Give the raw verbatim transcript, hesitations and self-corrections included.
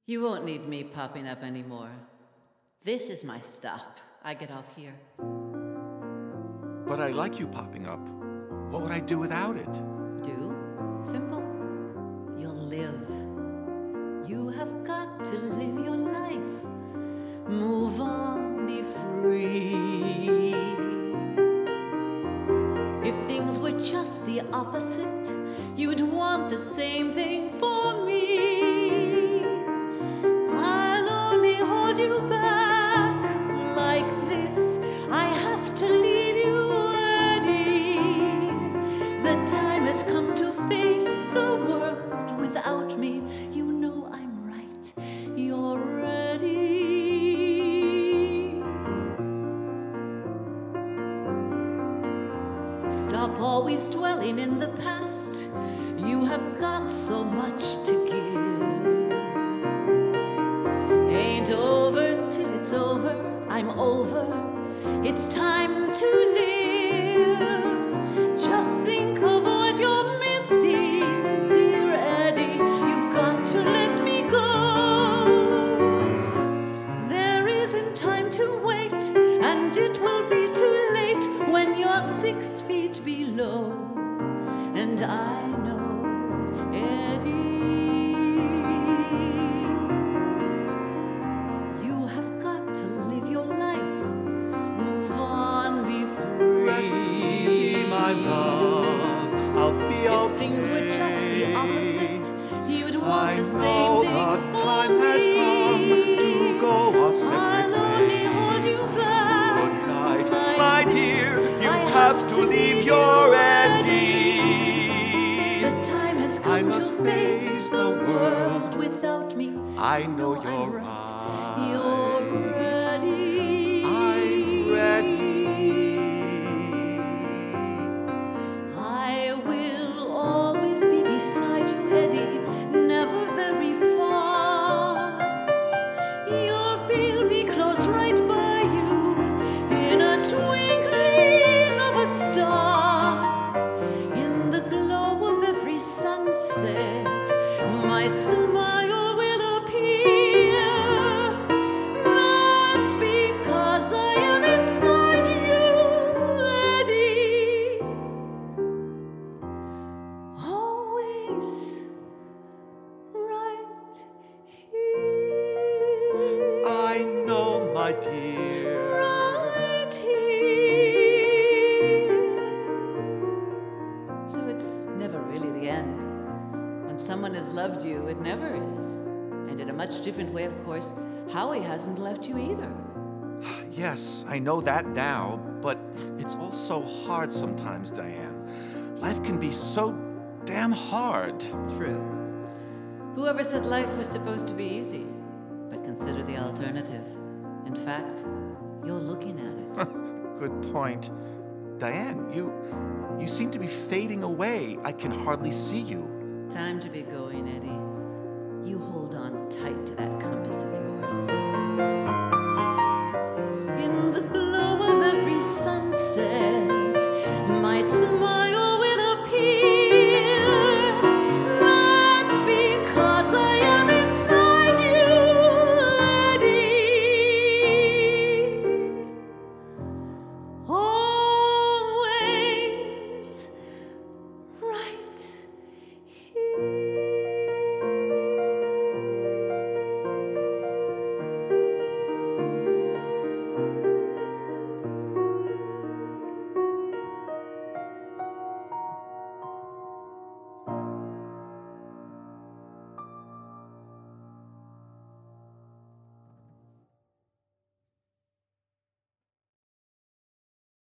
You won't need me popping up anymore. This is my stop. I get off here. But I like you popping up. What would I do without it? Do? Simple. You'll live. You have got to live your life. Move on, be free. If things were just the opposite, you'd want the same thing for me. I'll only hold you back like this. I have to leave you, Eddie. The time has come to face the world without me. You know I'm right. You're ready. Stop always dwelling in the past. You have got so much to give. Ain't over till it's over. I'm over. It's time to live. Just think of what you're missing, dear Eddie. You've got to let me go. There isn't time to wait, and it will be too late when you're six feet below. And I know, Eddie, you have got to live your life. Move on, be free. Rest easy, my love. I'll be If okay. things were just the opposite, you'd want I the same know thing the for time has me. come to go our separate I'll only hold ways. you back Good night, like my this. dear. You I have to leave your Eddie. The time has come I must to face the world. world without me. I know I'm you're right. right. You're ready. I'm ready. I will always be beside you, Eddie, never very far. You'll feel me close right by you in a twinkling of a star. In the glow of every sunset, my smile will appear. That's because I am inside you, Eddie. Always right here. I know, my dear. Right here. So it's never really the end. When someone has loved you, it never is. And in a much different way, of course, Howie hasn't left you either. Yes, I know that now, but it's all so hard sometimes, Diane. Life can be so damn hard. True. Whoever said life was supposed to be easy? But consider the alternative. In fact, you're looking at it. Good point. Diane, you you seem to be fading away. I can hardly see you. Time to be going, Eddie. You hold on